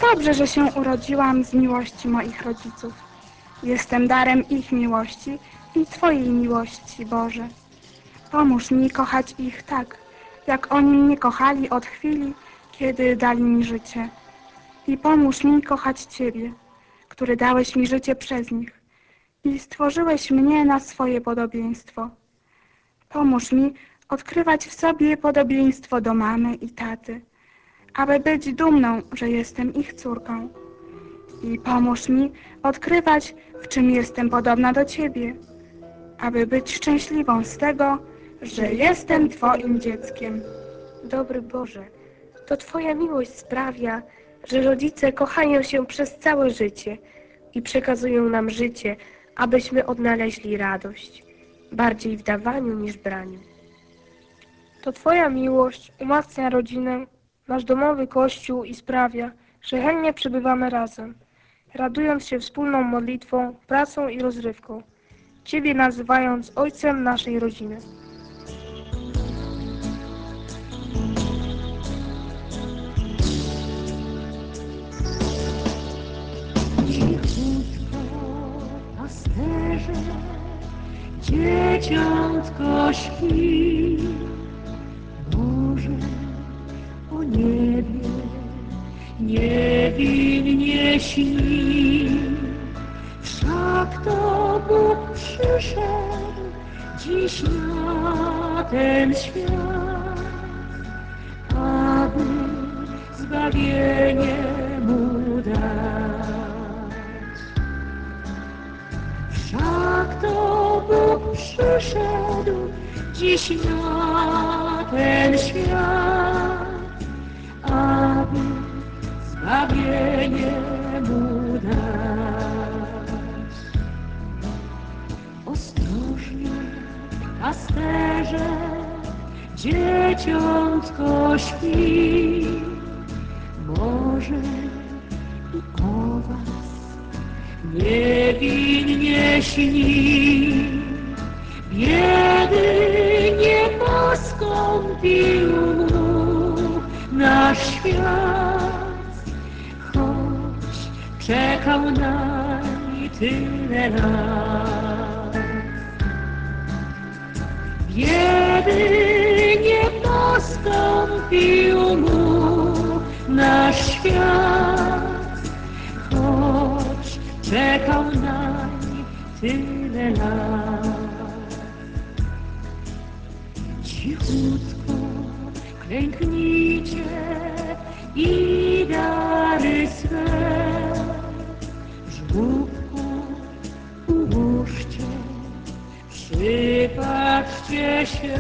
dobrze, że się urodziłam z miłości moich rodziców. Jestem darem ich miłości i Twojej miłości, Boże. Pomóż mi kochać ich tak, jak oni mnie kochali od chwili, kiedy dali mi życie. I pomóż mi kochać Ciebie, który dałeś mi życie przez nich i stworzyłeś mnie na swoje podobieństwo. Pomóż mi odkrywać w sobie podobieństwo do mamy i taty, aby być dumną, że jestem ich córką. I pomóż mi odkrywać, w czym jestem podobna do Ciebie, aby być szczęśliwą z tego, że jestem Twoim dzieckiem. Dobry Boże, to Twoja miłość sprawia, że rodzice kochają się przez całe życie i przekazują nam życie, abyśmy odnaleźli radość, bardziej w dawaniu niż braniu. To Twoja miłość umacnia rodzinę, nasz domowy kościół i sprawia, że chętnie przebywamy razem, radując się wspólną modlitwą, pracą i rozrywką, Ciebie nazywając Ojcem naszej rodziny. Cichutko, pasterze, dzieciątko śpi, może o niebie niewinnie śni. Wszak to Bóg przyszedł dziś na ten świat, aby zbawienie mu dać. Wszak to Bóg przyszedł dziś na ten świat, aby zbawienie mu dać. Ostrożnie, pasterze, dzieciątko śpi, może i o was niewinnie śni. Biedy nie poskąpił mu nasz świat, choć czekał nań tyle lat. Biedy nie poskąpił mu nasz świat, choć czekał nań tyle lat. Cichutko klęknijcie i dary swe w żłóbku ułóżcie, przypatrzcie się.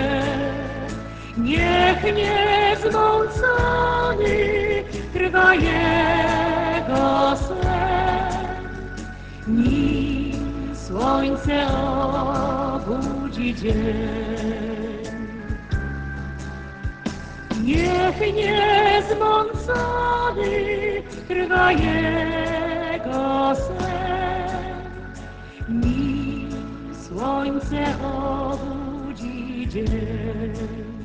Niech niezmącony trwa jego sen, nim słońce obudzi dzień. Niech niezmącony trwa jego sen, nim słońce obudzi dzień.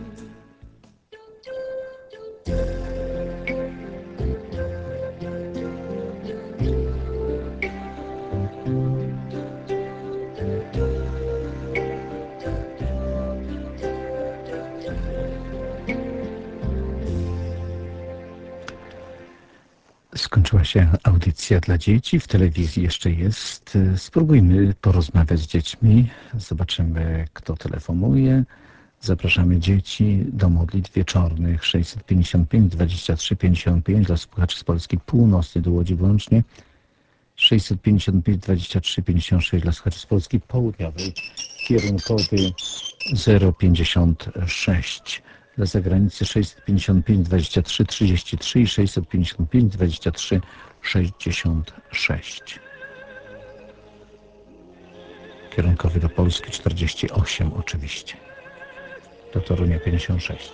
Skończyła się audycja dla dzieci, w telewizji jeszcze jest. Spróbujmy porozmawiać z dziećmi, zobaczymy, kto telefonuje. Zapraszamy dzieci do modlitw wieczornych sześćset pięćdziesiąt pięć dwadzieścia trzy pięćdziesiąt pięć dla słuchaczy z Polski Północnej do Łodzi wyłącznie. sześćset pięćdziesiąt pięć dwadzieścia trzy pięćdziesiąt sześć dla słuchaczy z Polski Południowej, kierunkowy zero pięćdziesiąt sześć. Dla zagranicy sześćset pięćdziesiąt pięć dwadzieścia trzy trzydzieści trzy i sześćset pięćdziesiąt pięć dwadzieścia trzy sześćdziesiąt sześć. Kierunkowy do Polski czterdzieści osiem oczywiście. Do Torunia pięćdziesiąt sześć.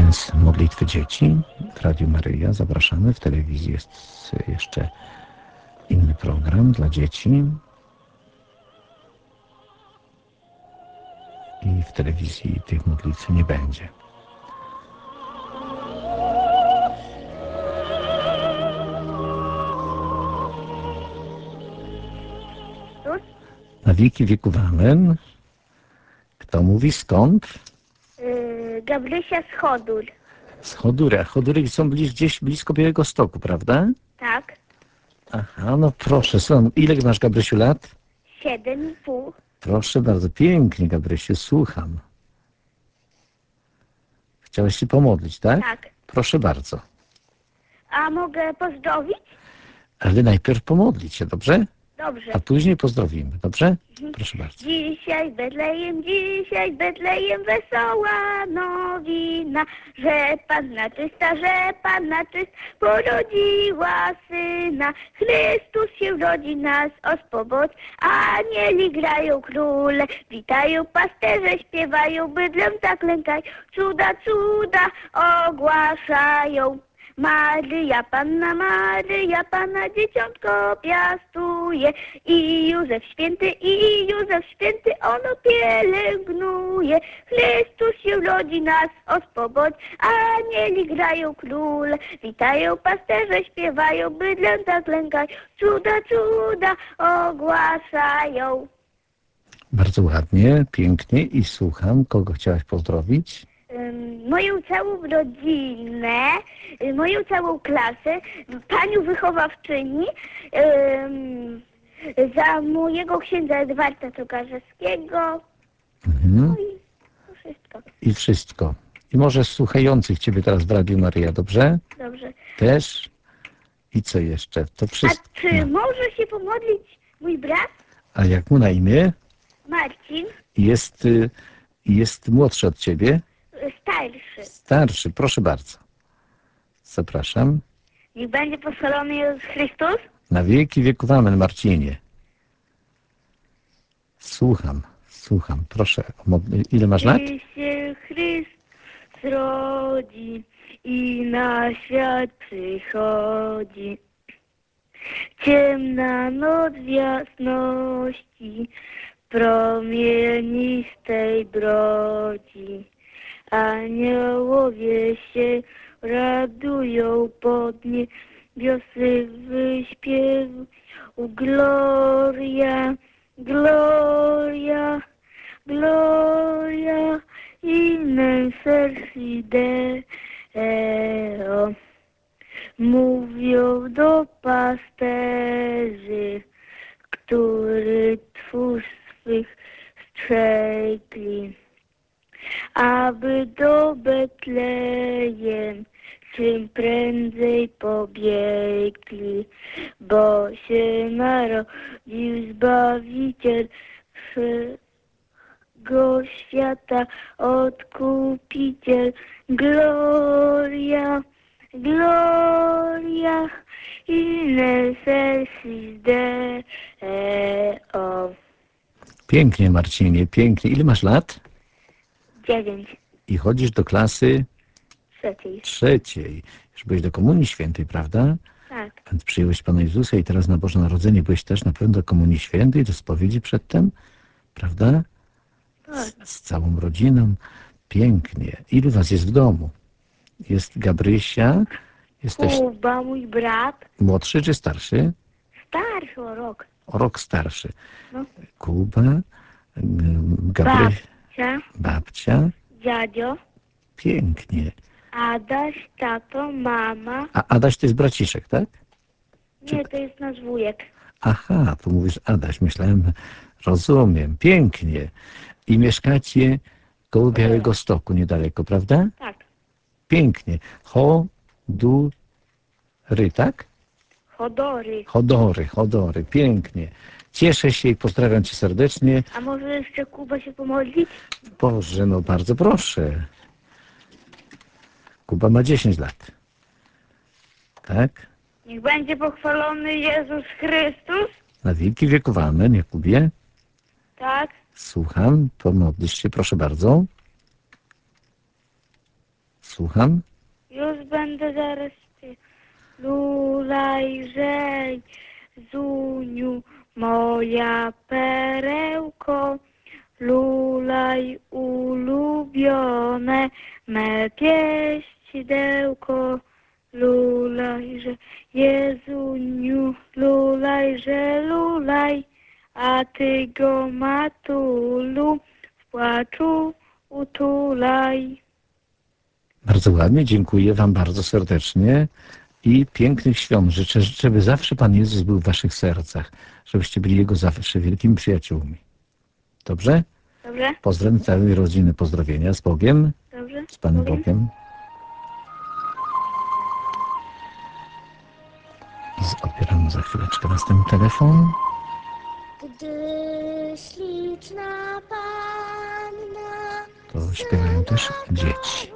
więc modlitwy dzieci w Radiu Maryja. Zapraszamy. W telewizji jest jeszcze inny program dla dzieci. I w telewizji tych modlitw nie będzie. Na wieki wieków amen. Kto mówi skąd? Yy, Gabrysia z Chodur. Z Chodury. A Chodury są bliż, gdzieś blisko Białegostoku, prawda? Tak. Aha, no proszę. Są. Ile masz, Gabrysiu, lat? Siedem i pół. Proszę bardzo. Pięknie, Gabrysiu. Słucham. Chciałeś się pomodlić, tak? Tak. Proszę bardzo. A mogę pozdrowić? Ale najpierw pomodlić się, dobrze? Dobrze. A później pozdrowimy, dobrze? Proszę bardzo. Dzisiaj Betlejem, dzisiaj Betlejem wesoła nowina, że Panna czysta, że Panna czysta porodziła Syna. Chrystus się rodzi, nas ospoboć, anieli grają króle, witają pasterze, śpiewają, bydlem zaklękaj, cuda, cuda ogłaszają. Maryja Panna, Maryja Panna, dzieciątko piastuje i Józef święty, i Józef święty, ono pielęgnuje. Chrystus się rodzi, nas ospoboć, anieli grają króle, witają pasterze, śpiewają, bydlem zaklękaj, cuda, cuda ogłaszają. Bardzo ładnie, pięknie i słucham. Kogo chciałaś pozdrowić? Moją całą rodzinę, y, moją całą klasę, panią wychowawczyni, ym, za mojego księdza Edwarda Tokarzewskiego. Mhm. No i to wszystko. I wszystko. I może słuchających Ciebie teraz w Radiu Maryja, dobrze? Dobrze. Też? I co jeszcze? To wszystko. A czy może się pomodlić mój brat A jak mu na imię? Marcin, Jest, y, jest młodszy od Ciebie? y, starszy? Starszy, proszę bardzo. Zapraszam. Niech będzie pochwalony Jezus Chrystus. Na wieki wieków amen, Marcinie. Słucham, słucham. Proszę, ile masz lat? Gdy się Chrystus rodzi i na świat przychodzi, ciemna noc w jasności promienistej brodzi. Aniołowie się radują, pod niebiosy wyśpiewają. Gloria, gloria, gloria in excelsis Deo. Mówią do pasterzy, który twórz swych strzegli, aby do Betlejem czym prędzej pobiegli, bo się narodził Zbawiciel wszego świata, Odkupiciel. Gloria, gloria in excelsis Deo. Pięknie, Marcinie, pięknie. Ile masz lat? Dziewięć. I chodzisz do klasy Trzeciej. trzeciej. Już byłeś do Komunii Świętej, prawda? Tak. Więc przyjąłeś Pana Jezusa i teraz na Boże Narodzenie byłeś też na pewno do Komunii Świętej, do spowiedzi przedtem, prawda? Z, z całą rodziną. Pięknie. Ilu was jest w domu? Jest Gabrysia, jesteś Kuba, mój brat, młodszy czy starszy? starszy o rok. O rok starszy. No. Kuba, Gabrysia, Babcia, babcia. dziadzio, Pięknie. Adaś, tato, mama. A Adaś to jest braciszek, tak? Nie, to jest nasz wujek. Aha, tu mówisz Adaś. Myślałem, rozumiem. Pięknie. I mieszkacie koło Białegostoku niedaleko, prawda? Tak. Pięknie. Chodury, tak? Chodory. Chodory, chodory. Pięknie. Cieszę się i pozdrawiam cię serdecznie. A może jeszcze Kuba się pomodlić? Boże, no bardzo proszę. Kuba ma dziesięć lat. Tak? Niech będzie pochwalony Jezus Chrystus. Na wieki wieków amen, Jakubie. Tak. Słucham, pomodlisz się, proszę bardzo. Słucham. Już będę zaraz ty. Lulaj, żej, Zuniu, moja perełko. Lulaj, ulubione me pieścidełko. Lulaj, że Jezuniu, lulaj, że lulaj, a ty go, matulu, w płaczu utulaj. Bardzo ładnie, dziękuję Wam bardzo serdecznie i pięknych świąt. Życzę, żeby zawsze Pan Jezus był w Waszych sercach, żebyście byli Jego zawsze wielkimi przyjaciółmi. Dobrze? Dobrze? Pozdrawiam całej rodziny, pozdrowienia z Bogiem, Dobrze? z Panem Bogiem. Bogiem. I odbieram za chwileczkę następny telefon. Gdy śliczna panna To śpiewają też dzieci.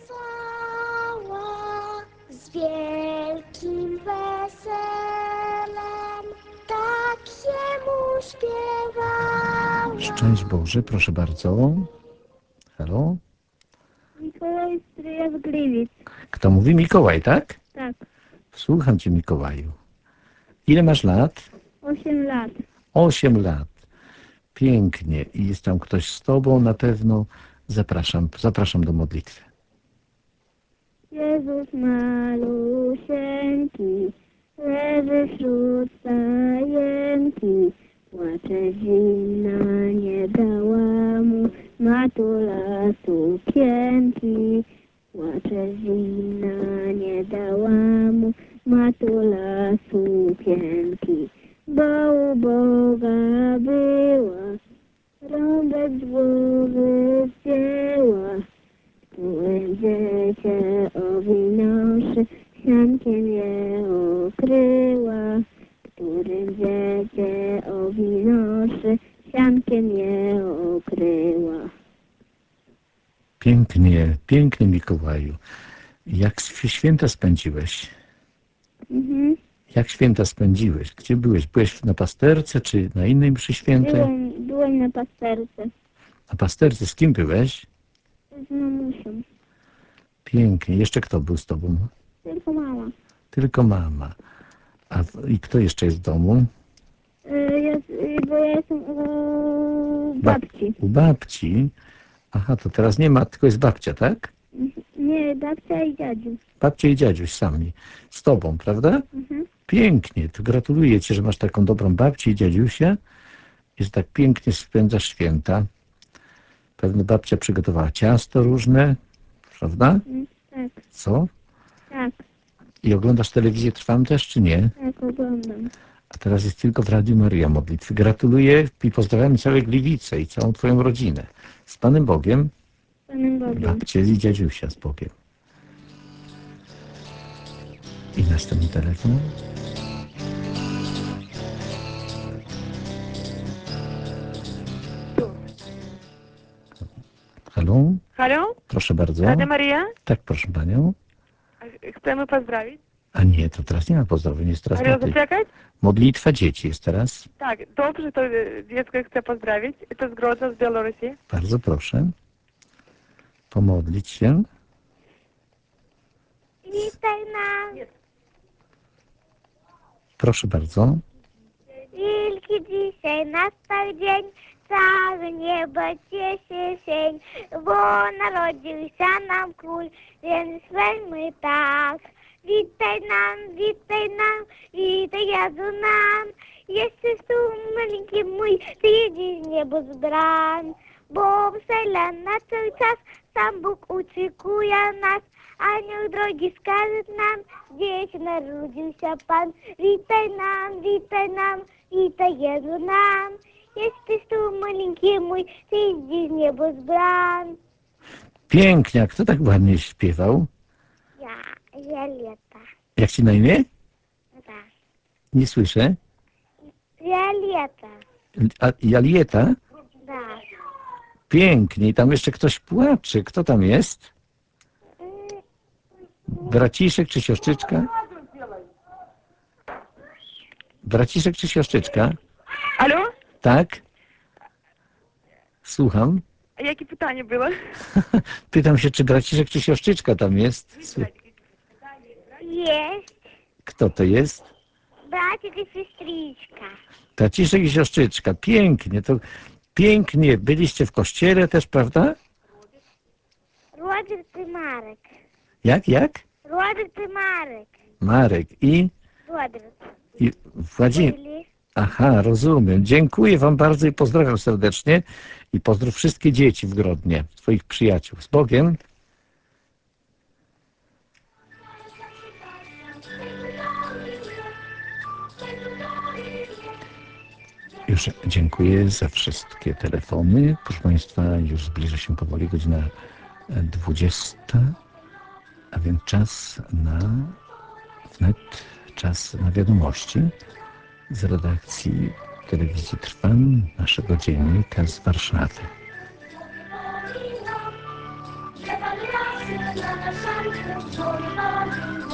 wesoła, z wielkim weselem, tak jemu śpiewała. Szczęść Boże, proszę bardzo. Halo? Mikołaj Stryja z Gliwic. Kto mówi? Mikołaj, tak? Tak, Słucham Cię, Mikołaju. Ile masz lat? osiem lat. Osiem lat. Pięknie. I jest tam ktoś z Tobą na pewno. Zapraszam, zapraszam do modlitwy. Jezus malusieńki, leży wśród stajenki. Płacze zimna, nie dała mu matula sukienki. Płacze zimna, nie dała mu matula sukienki. Bo u Boga była, rąbek z głowy zdjęła. Którym dziecię owinąwszy, siankiem je okryła. Którym dziecię owinąwszy, siankiem je okryła. Pięknie, pięknie, Mikołaju. Jak święta spędziłeś? Mhm. Jak święta spędziłeś? Gdzie byłeś? Byłeś na pasterce, czy na innej mszy świętej? Byłem, byłem na pasterce Na pasterce z kim byłeś? z mamusią. Pięknie. Jeszcze kto był z Tobą? Tylko mama. Tylko mama. A i kto jeszcze jest w domu? Y, Ja, y, bo ja jestem u babci. U babci. Aha, to teraz nie ma, tylko jest babcia, tak? Nie, babcia i dziadziu. Babcia i dziadziuś sami. Z Tobą, prawda? Mhm. Pięknie. To gratuluję Ci, że masz taką dobrą babcię i dziadziusia i że tak pięknie spędzasz święta. Pewnie babcia przygotowała ciasto różne, prawda? Mm, Tak, Co? tak, I oglądasz telewizję Trwam też, czy nie? tak oglądam. A teraz jest tylko w Radiu Maryja modlitwy. Gratuluję i pozdrawiam całe Gliwice i całą Twoją rodzinę. Z Panem Bogiem, Panem Bogiem. babcię i dziadziusia z Bogiem. I następny telefon. Halo? Halo? Proszę bardzo. Rada Maria? Tak, proszę Panią. Chcemy pozdrowić. A nie, to teraz nie ma pozdrowień, jest teraz Mario, modli- zaczekać? modlitwa dzieci jest teraz. Tak, dobrze, to e, dziecko chcę pozdrowić. To z Grodna, z Białorusi. Bardzo proszę. Pomodlić się. Witaj nas, Proszę bardzo. wielki dzisiaj nastał dzień, całe niebo cieszy się, bo narodził się nam król, więc weźmy tak. Witaj nam, witaj nam, witaj Jezu nam, jesteś tu malinki mój, ty jedziesz niebo z bram, bo wesela na cały czas, sam Bóg oczekuje nas, anioł drogi wskaże nam, gdzieś narodził się Pan. Witaj nam, witaj nam, witaj Jezu nam, jesteś tu malinki mój, ty jedziesz niebo z bram. Pięknie, a kto tak ładnie śpiewał? Ja, Jalieta, Jak Ci na imię? tak. Nie słyszę. Jalieta, A, Jalieta? tak. Pięknie. I tam jeszcze ktoś płacze. Kto tam jest? Braciszek czy siostrzyczka? Braciszek czy siostrzyczka? Алло? Tak? Słucham. A jakie pytanie było? Pytam się, czy braciszek, czy siostrzyczka tam jest? Słu- Jest Kto to jest? braciak i siostrzyczka. Braciszek i siostrzyczka. Pięknie, to pięknie. Byliście w kościele też, prawda? Rodzek ty Marek. Jak, jak? Rodzek ty Marek. Marek i, Rodzek. i Władimir. Byli. Aha, rozumiem. Dziękuję wam bardzo i pozdrawiam serdecznie. I pozdrów wszystkie dzieci w Grodnie, twoich przyjaciół. Z Bogiem. Już dziękuję za wszystkie telefony. Proszę Państwa, już zbliża się powoli godzina dwudziesta, a więc czas na wnet, czas na wiadomości z redakcji telewizji Trwam, naszego dziennika z Warszawy. Niech lasy na naszym